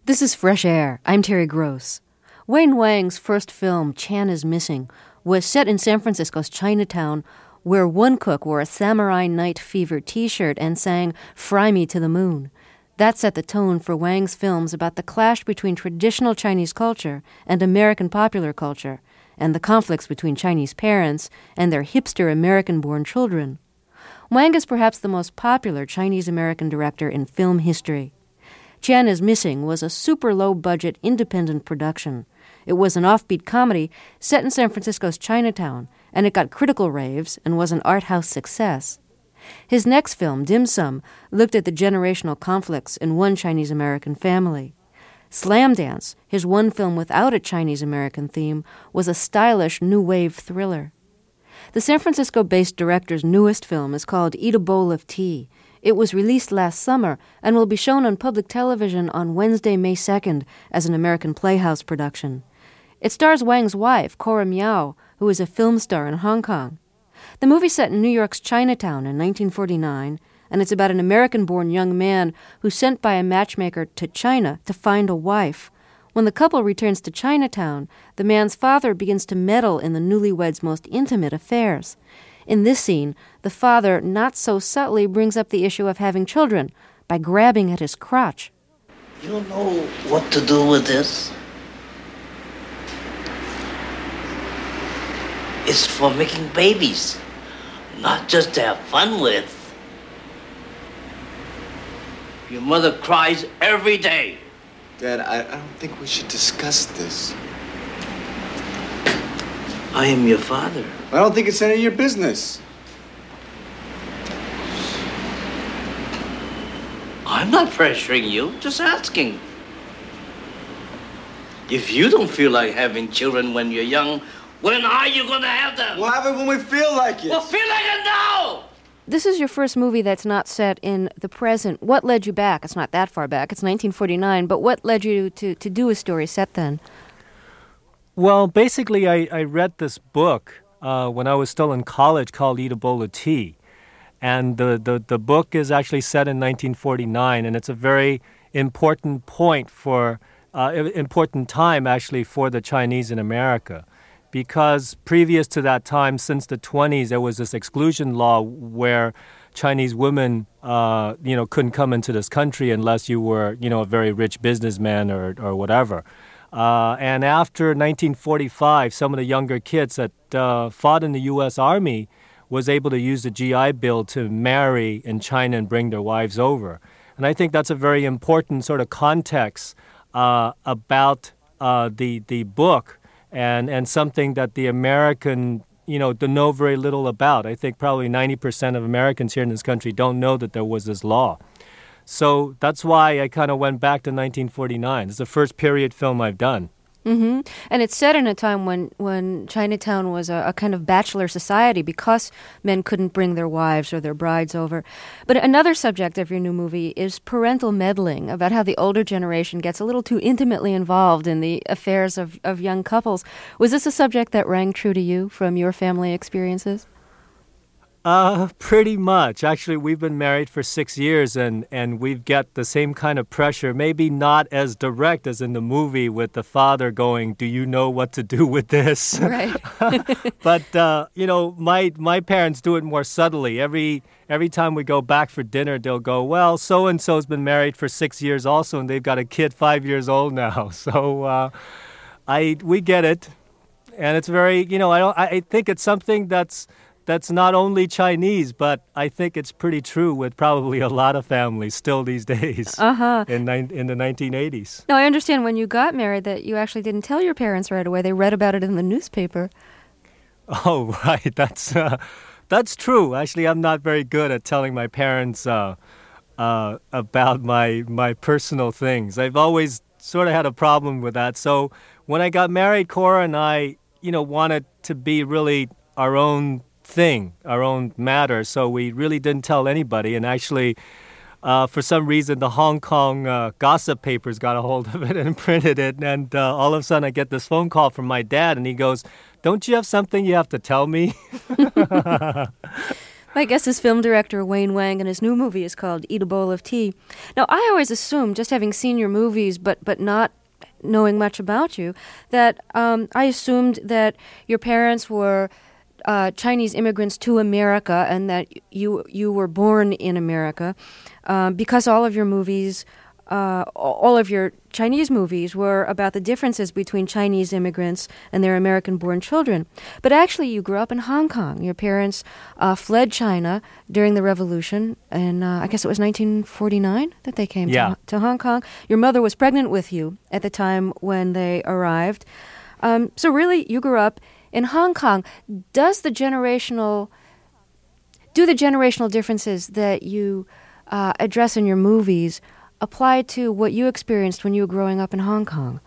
This is Fresh Air. I'm Terry Gross. Wayne Wang's first film, Chan is Missing, was set in San Francisco's Chinatown, where one cook wore a Samurai Night Fever t-shirt and sang "Fry Me to the Moon." That set the tone for Wang's films about the clash between traditional Chinese culture and American popular culture, and the conflicts between Chinese parents and their hipster American-born children. Wang is perhaps the most popular Chinese-American director in film history. Chan is Missing was a super low-budget independent production. It was an offbeat comedy set in San Francisco's Chinatown, and it got critical raves and was an art house success. His next film, Dim Sum, looked at the generational conflicts in one Chinese-American family. Slam Dance, his one film without a Chinese-American theme, was a stylish new wave thriller. The San Francisco-based director's newest film is called Eat a Bowl of Tea. It was released last summer and will be shown on public television on Wednesday, May 2nd as an American Playhouse production. It stars Wang's wife, Cora Miao, who is a film star in Hong Kong. The movie's set in New York's Chinatown in 1949, and it's about an American-born young man who's sent by a matchmaker to China to find a wife. When the couple returns to Chinatown, the man's father begins to meddle in the newlyweds' most intimate affairs. In this scene, the father, not so subtly, brings up the issue of having children by grabbing at his crotch. You know what to do with this? It's for making babies, not just to have fun with. Your mother cries every day. Dad, I don't think we should discuss this. I am your father. I don't think it's any of your business. I'm not pressuring you, just asking. If you don't feel like having children when you're young, when are you gonna have them? We'll have it when we feel like it. Well, feel like it now! This is your first movie that's not set in the present. What led you back? It's not that far back. It's 1949. But what led you to do a story set then? Well, basically, I read this book when I was still in college called Eat a Bowl of Tea. And the book is actually set in 1949, and it's a very important point for, important time actually for the Chinese in America. Because previous to that time, since the 20s, there was this exclusion law where Chinese women, couldn't come into this country unless you were, a very rich businessman or whatever. And after 1945, some of the younger kids that fought in the U.S. Army was able to use the GI Bill to marry in China and bring their wives over. And I think that's a very important sort of context about the book and something that the American, to know very little about. I think probably 90% of Americans here in this country don't know that there was this law. So that's why I kind of went back to 1949. It's the first period film I've done. Mm-hmm. And it's set in a time when Chinatown was a kind of bachelor society because men couldn't bring their wives or their brides over. But another subject of your new movie is parental meddling, about how the older generation gets a little too intimately involved in the affairs of young couples. Was this a subject that rang true to you from your family experiences? Pretty much. Actually, we've been married for 6 years and we've got the same kind of pressure, maybe not as direct as in the movie with the father going, "Do you know what to do with this?" Right. But, my parents do it more subtly. Every time we go back for dinner, they'll go, "Well, so-and-so's been married for 6 years also, and they've got a kid 5 years old now." So we get it. And it's very, I think it's something that's not only Chinese, but I think it's pretty true with probably a lot of families still these days in the 1980s. Now, I understand when you got married that you actually didn't tell your parents right away. They read about it in the newspaper. Oh, right. That's true. Actually, I'm not very good at telling my parents about my personal things. I've always sort of had a problem with that. So when I got married, Cora and I, wanted to be really our own thing, our own matter. So we really didn't tell anybody. And actually, for some reason, the Hong Kong gossip papers got a hold of it and printed it. And all of a sudden, I get this phone call from my dad, and he goes, "Don't you have something you have to tell me?" My guest is film director Wayne Wang, and his new movie is called Eat a Bowl of Tea. Now, I always assumed, just having seen your movies, but not knowing much about you, that I assumed that your parents were Chinese immigrants to America, and that you were born in America, because all of your movies, all of your Chinese movies were about the differences between Chinese immigrants and their American-born children. But actually, you grew up in Hong Kong. Your parents fled China during the Revolution, and I guess it was 1949 that they came to Hong Kong. Your mother was pregnant with you at the time when they arrived. So really, you grew up in Hong Kong. Do the generational differences that you address in your movies apply to what you experienced when you were growing up in Hong Kong?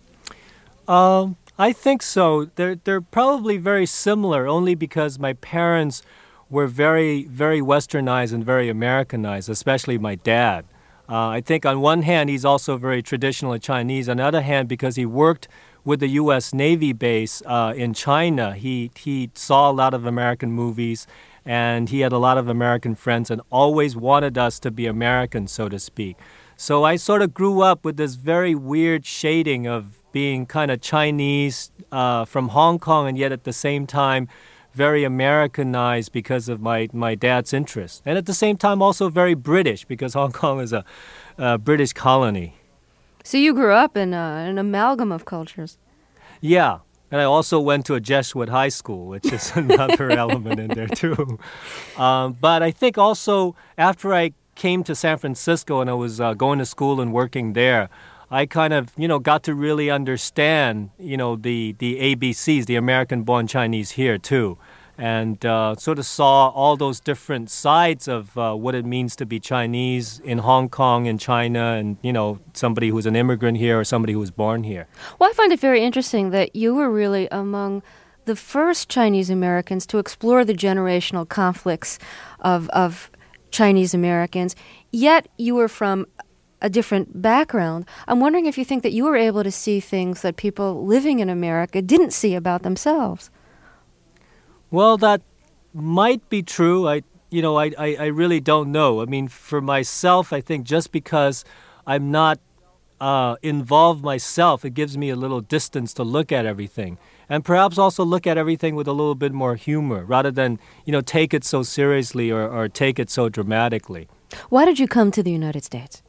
I think so. They're probably very similar, only because my parents were very, very westernized and very Americanized, especially my dad. I think on one hand, he's also very traditional Chinese. On the other hand, because he worked with the U.S. Navy base in China, he saw a lot of American movies, and he had a lot of American friends and always wanted us to be American, so to speak. So I sort of grew up with this very weird shading of being kind of Chinese from Hong Kong, and yet at the same time very Americanized because of my dad's interest. And at the same time also very British, because Hong Kong is a British colony. So you grew up in an amalgam of cultures. Yeah. And I also went to a Jesuit high school, which is another element in there too. But I think also after I came to San Francisco and I was going to school and working there, I kind of, got to really understand, the ABCs, the American-born Chinese here too, and sort of saw all those different sides of what it means to be Chinese in Hong Kong and China, and, somebody who's an immigrant here or somebody who was born here. Well, I find it very interesting that you were really among the first Chinese Americans to explore the generational conflicts of Chinese Americans, yet you were from a different background. I'm wondering if you think that you were able to see things that people living in America didn't see about themselves. Well, that might be true. I really don't know. I mean, for myself, I think just because I'm not involved myself, it gives me a little distance to look at everything. And perhaps also look at everything with a little bit more humor, rather than, take it so seriously or take it so dramatically. Why did you come to the United States?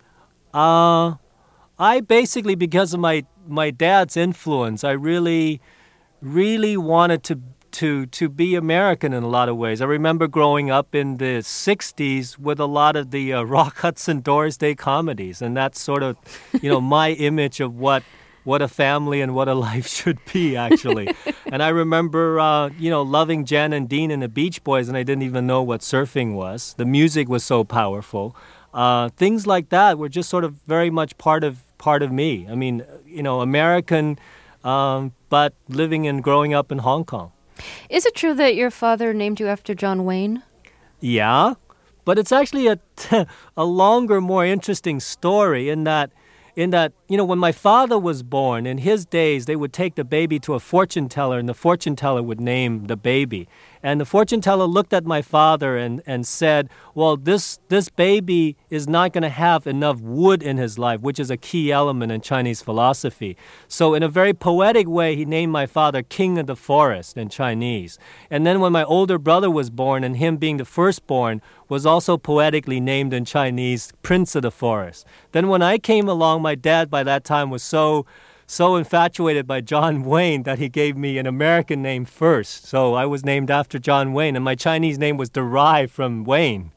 I basically, because of my dad's influence, I really, really wanted to be American in a lot of ways. I remember growing up in the 60s with a lot of the Rock Hudson Doris Day comedies, and that's sort of, my image of what a family and what a life should be, actually. And I remember, loving Jan and Dean and the Beach Boys, and I didn't even know what surfing was. The music was so powerful. Things like that were just sort of very much part of me. I mean, American, but living and growing up in Hong Kong. Is it true that your father named you after John Wayne? Yeah, but it's actually a longer, more interesting story in that, when my father was born, in his days, they would take the baby to a fortune teller, and the fortune teller would name the baby. And the fortune teller looked at my father and said, well, this baby is not going to have enough wood in his life, which is a key element in Chinese philosophy. So in a very poetic way, he named my father King of the Forest in Chinese. And then when my older brother was born, and him being the firstborn, was also poetically named in Chinese Prince of the Forest. Then when I came along, my dad by that time was so infatuated by John Wayne that he gave me an American name first. So I was named after John Wayne, and my Chinese name was derived from Wayne.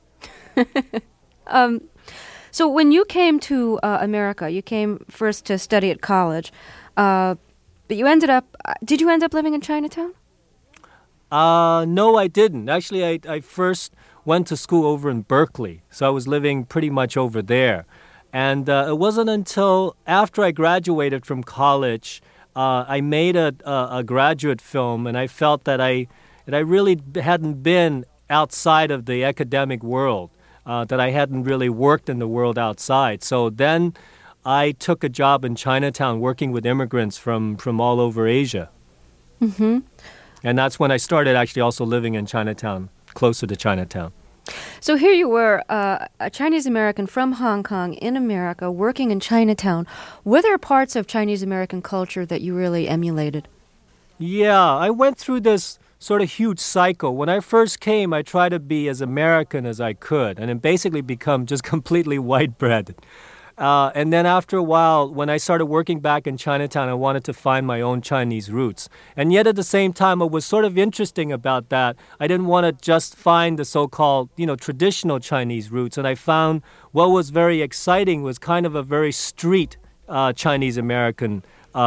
So when you came to America, you came first to study at college, but did you end up living in Chinatown? No, I didn't. Actually, I first went to school over in Berkeley, so I was living pretty much over there. And it wasn't until after I graduated from college, I made a graduate film, and I felt that I really hadn't been outside of the academic world, that I hadn't really worked in the world outside. So then I took a job in Chinatown working with immigrants from all over Asia. Mm-hmm. And that's when I started actually also living in Chinatown closer to Chinatown. So here you were, a Chinese American from Hong Kong in America, working in Chinatown. Were there parts of Chinese American culture that you really emulated? Yeah, I went through this sort of huge cycle. When I first came, I tried to be as American as I could and then basically become just completely white bread. And then after a while, when I started working back in Chinatown, I wanted to find my own Chinese roots. And yet at the same time, what was sort of interesting about that, I didn't want to just find the so-called, traditional Chinese roots. And I found what was very exciting was kind of a very street Chinese American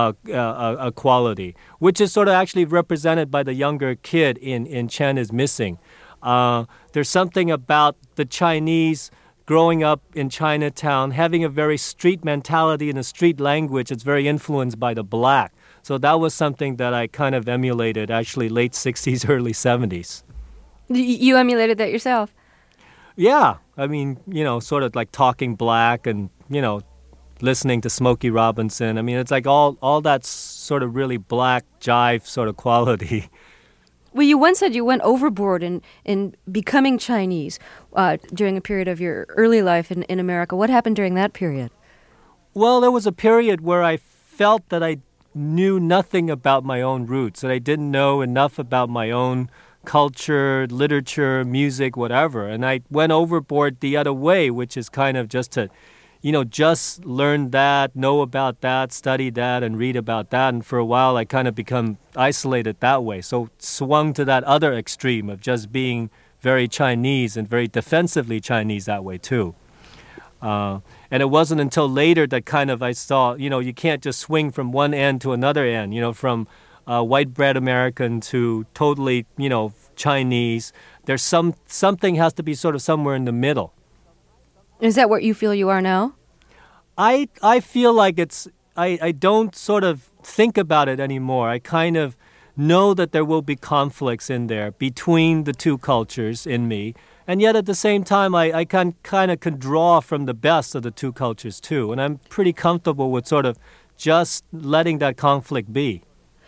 quality, which is sort of actually represented by the younger kid in Chan is Missing. There's something about the Chinese growing up in Chinatown, having a very street mentality and a street language that's very influenced by the black. So that was something that I kind of emulated, actually late 60s, early 70s. You emulated that yourself? Yeah. I mean, sort of like talking black and, listening to Smokey Robinson. I mean, it's like all that sort of really black jive sort of quality. Well, you once said you went overboard in becoming Chinese during a period of your early life in America. What happened during that period? Well, there was a period where I felt that I knew nothing about my own roots, that I didn't know enough about my own culture, literature, music, whatever. And I went overboard the other way, which is kind of just to just learn that, know about that, study that, and read about that. And for a while, I kind of become isolated that way. So swung to that other extreme of just being very Chinese and very defensively Chinese that way, too. And it wasn't until later that kind of I saw, you can't just swing from one end to another end, from white bread American to totally, Chinese. There's something has to be sort of somewhere in the middle. Is that what you feel you are now? I feel like I don't sort of think about it anymore. I kind of know that there will be conflicts in there between the two cultures in me. And yet at the same time, I can draw from the best of the two cultures too. And I'm pretty comfortable with sort of just letting that conflict be.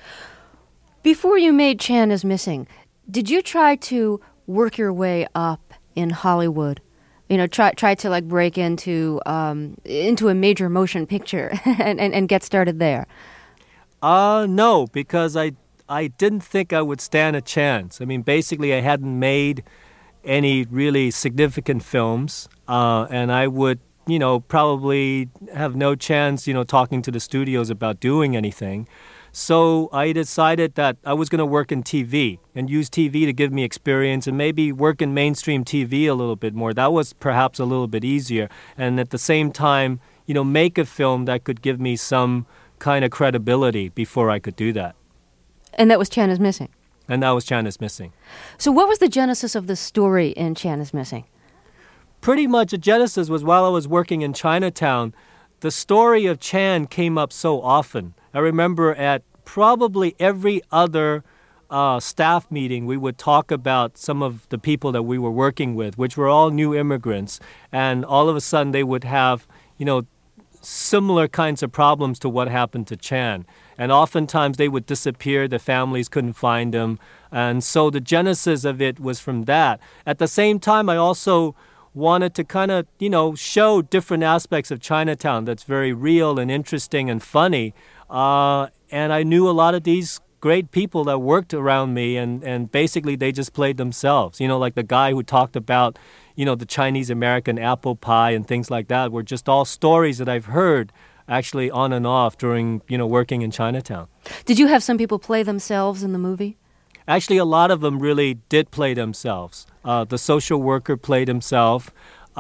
Before you made Chan is Missing, did you try to work your way up in Hollywood? Try to like break into a major motion picture and get started there? No, because I didn't think I would stand a chance. I mean, basically, I hadn't made any really significant films, and I would, probably have no chance, talking to the studios about doing anything. So I decided that I was going to work in TV and use TV to give me experience and maybe work in mainstream TV a little bit more. That was perhaps a little bit easier. And at the same time, make a film that could give me some kind of credibility before I could do that. And that was Chan is Missing? And that was Chan is Missing. So what was the genesis of the story in Chan is Missing? Pretty much the genesis was while I was working in Chinatown, the story of Chan came up so often. I remember at probably every other staff meeting, we would talk about some of the people that we were working with, which were all new immigrants. And all of a sudden, they would have, similar kinds of problems to what happened to Chan. And oftentimes, they would disappear. The families couldn't find them. And so the genesis of it was from that. At the same time, I also wanted to kind of, show different aspects of Chinatown that's very real and interesting and funny. And I knew a lot of these great people that worked around me, and basically they just played themselves. Like the guy who talked about, the Chinese-American apple pie and things like that were just all stories that I've heard actually on and off during, working in Chinatown. Did you have some people play themselves in the movie? Actually, a lot of them really did play themselves. The social worker played himself.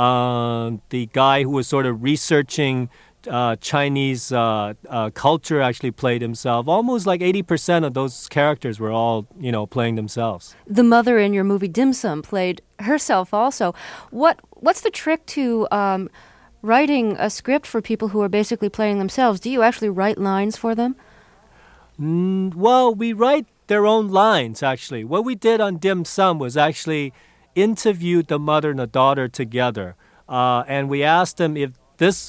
The guy who was sort of researching Chinese culture actually played himself. Almost like 80% of those characters were all, playing themselves. The mother in your movie Dim Sum played herself also. What's the trick to writing a script for people who are basically playing themselves? Do you actually write lines for them? Well, we write their own lines, actually. What we did on Dim Sum was actually interviewed the mother and the daughter together. And we asked them if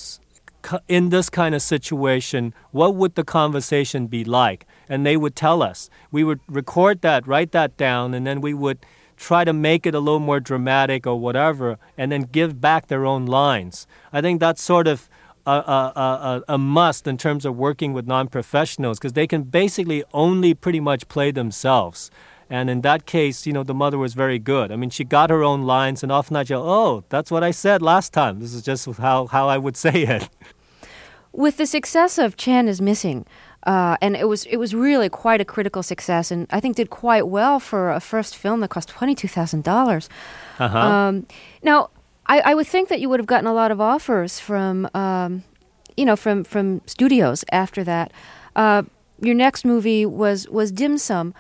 in this kind of situation, what would the conversation be like? And they would tell us. We would record that, write that down, and then we would try to make it a little more dramatic or whatever, and then give back their own lines. I think that's sort of a must in terms of working with non-professionals, because they can basically only pretty much play themselves. And in that case, the mother was very good. I mean, she got her own lines, and often I go, oh, that's what I said last time. This is just how I would say it. With the success of Chan is Missing, and it was really quite a critical success, and I think did quite well for a first film that cost $22,000. Now, I would think that you would have gotten a lot of offers from studios after that. Your next movie was Dim Sum,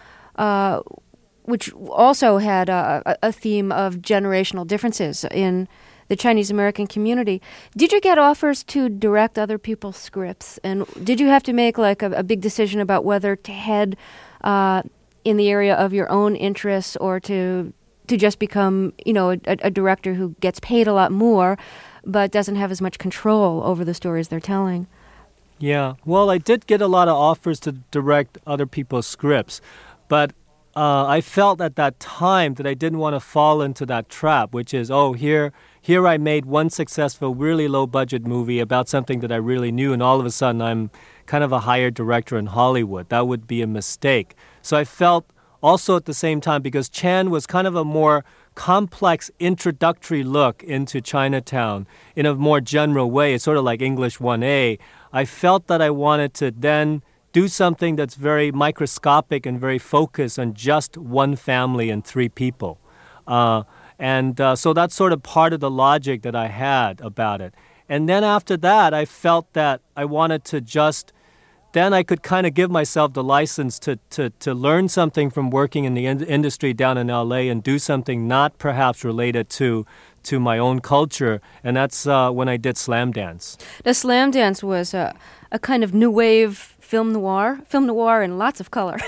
which also had a theme of generational differences in the Chinese American community. Did you get offers to direct other people's scripts? And did you have to make like a big decision about whether to head in the area of your own interests or to just become, a director who gets paid a lot more but doesn't have as much control over the stories they're telling? Yeah, well, I did get a lot of offers to direct other people's scripts, but I felt at that time that I didn't want to fall into that trap, which is, here I made one successful, really low-budget movie about something that I really knew, and all of a sudden I'm kind of a hired director in Hollywood. That would be a mistake. So I felt also at the same time, because Chan was kind of a more complex introductory look into Chinatown in a more general way. It's sort of like English 1A. I felt that I wanted to then do something that's very microscopic and very focused on just one family and three people. So that's sort of part of the logic that I had about it. And then after that, I felt that I wanted to then I could kind of give myself the license to learn something from working in the industry down in LA and do something not perhaps related to my own culture. And that's when I did Slamdance. The Slamdance was a kind of new wave film noir in lots of color.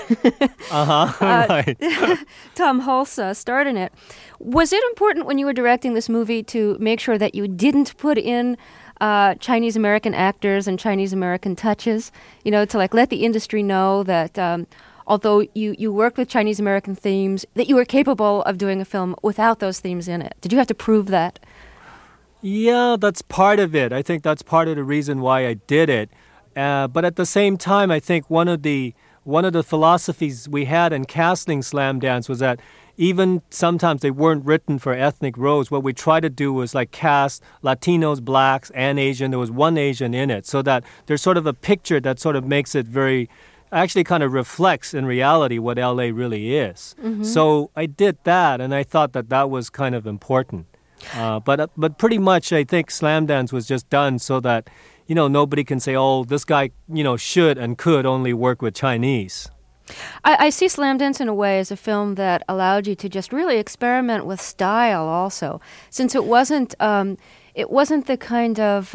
Right. Tom Hulse starred in it. Was it important when you were directing this movie to make sure that you didn't put in Chinese American actors and Chinese American touches, to like let the industry know that although you worked with Chinese American themes, that you were capable of doing a film without those themes in it? Did you have to prove that? Yeah, that's part of it. I think that's part of the reason why I did it. But at the same time, I think one of the philosophies we had in casting Slamdance was that even sometimes they weren't written for ethnic roles. What we tried to do was like cast Latinos, blacks, and Asian. There was one Asian in it, so that there's sort of a picture that sort of makes it actually kind of reflects in reality what LA really is. Mm-hmm. So I did that, and I thought that was kind of important. But pretty much I think Slamdance was just done so that, nobody can say, oh, this guy, should and could only work with Chinese. I see Slamdance in a way as a film that allowed you to just really experiment with style also, since it wasn't the kind of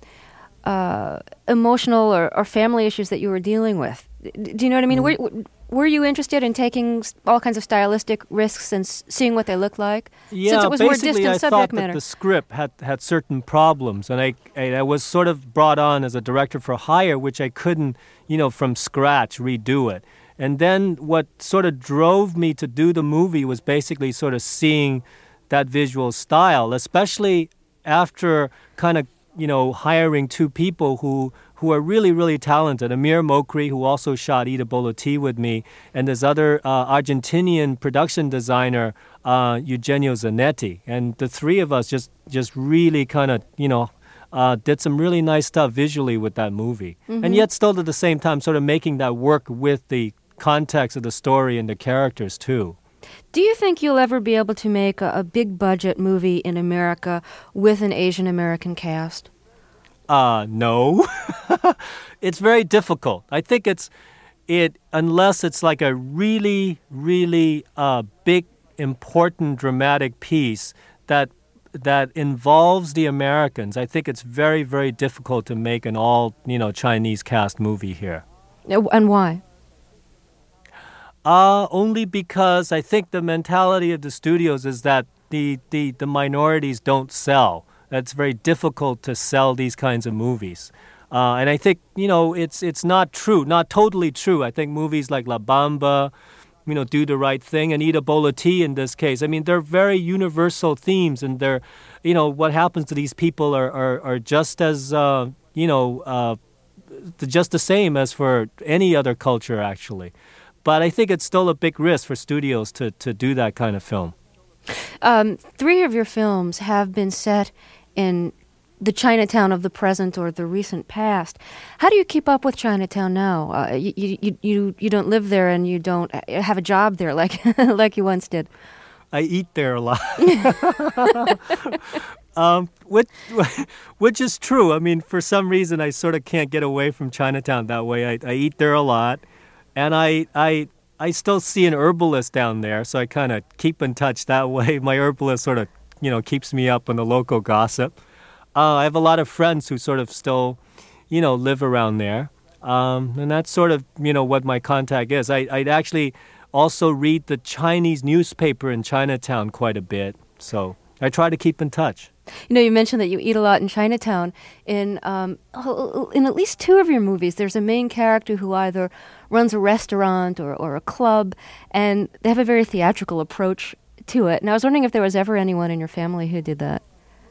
emotional or family issues that you were dealing with. Do you know what I mean? Mm. Were you interested in taking all kinds of stylistic risks and seeing what they look like? Yeah, since it was more distant I subject thought matter. that the script had certain problems, and I was sort of brought on as a director for hire, which I couldn't, from scratch redo it. And then what sort of drove me to do the movie was basically sort of seeing that visual style, especially after kind of, hiring two people who are really, really talented. Amir Mokri, who also shot Eat a Bowl of Tea with me, and this other Argentinian production designer, Eugenio Zanetti. And the three of us just really kind of, did some really nice stuff visually with that movie. Mm-hmm. And yet still at the same time sort of making that work with the context of the story and the characters too. Do you think you'll ever be able to make a big budget movie in America with an Asian American cast? No. It's very difficult. I think unless it's like a really, really big, important, dramatic piece that involves the Americans, I think it's very, very difficult to make an all, Chinese cast movie here. And why? Only because I think the mentality of the studios is that the minorities don't sell. It's very difficult to sell these kinds of movies. And I think, it's not true, not totally true. I think movies like La Bamba, do the right thing and eat a bowl of tea in this case. I mean, they're very universal themes, and they're, what happens to these people are just as, just the same as for any other culture, actually. But I think it's still a big risk for studios to do that kind of film. 3 of your films have been set in the Chinatown of the present or the recent past. How do you keep up with Chinatown now? You don't live there and you don't have a job there like like you once did. I eat there a lot. Which is true. I mean, for some reason, I sort of can't get away from Chinatown that way. I eat there a lot, and I still see an herbalist down there, so I kind of keep in touch that way. My herbalist sort of, keeps me up on the local gossip. I have a lot of friends who sort of still, live around there. And that's sort of, what my contact is. I'd actually also read the Chinese newspaper in Chinatown quite a bit. So I try to keep in touch. You mentioned that you eat a lot in Chinatown. In at least 2 of your movies, there's a main character who either runs a restaurant or a club, and they have a very theatrical approach to it. And I was wondering if there was ever anyone in your family who did that.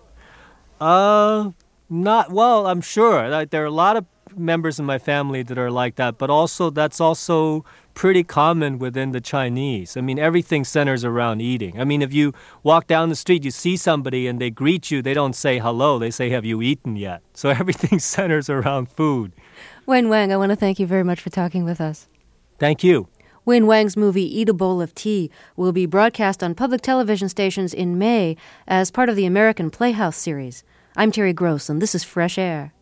Not well. I'm sure there are a lot of members in my family that are like that, but also that's also pretty common within the Chinese. I mean, everything centers around eating. I mean, if you walk down the street, you see somebody and they greet you, they don't say hello, they say, have you eaten yet? So everything centers around food. Wen Wang, I want to thank you very much for talking with us. Thank you. Wen Wang's movie Eat a Bowl of Tea will be broadcast on public television stations in May as part of the American Playhouse series. I'm Terry Gross, and this is Fresh Air.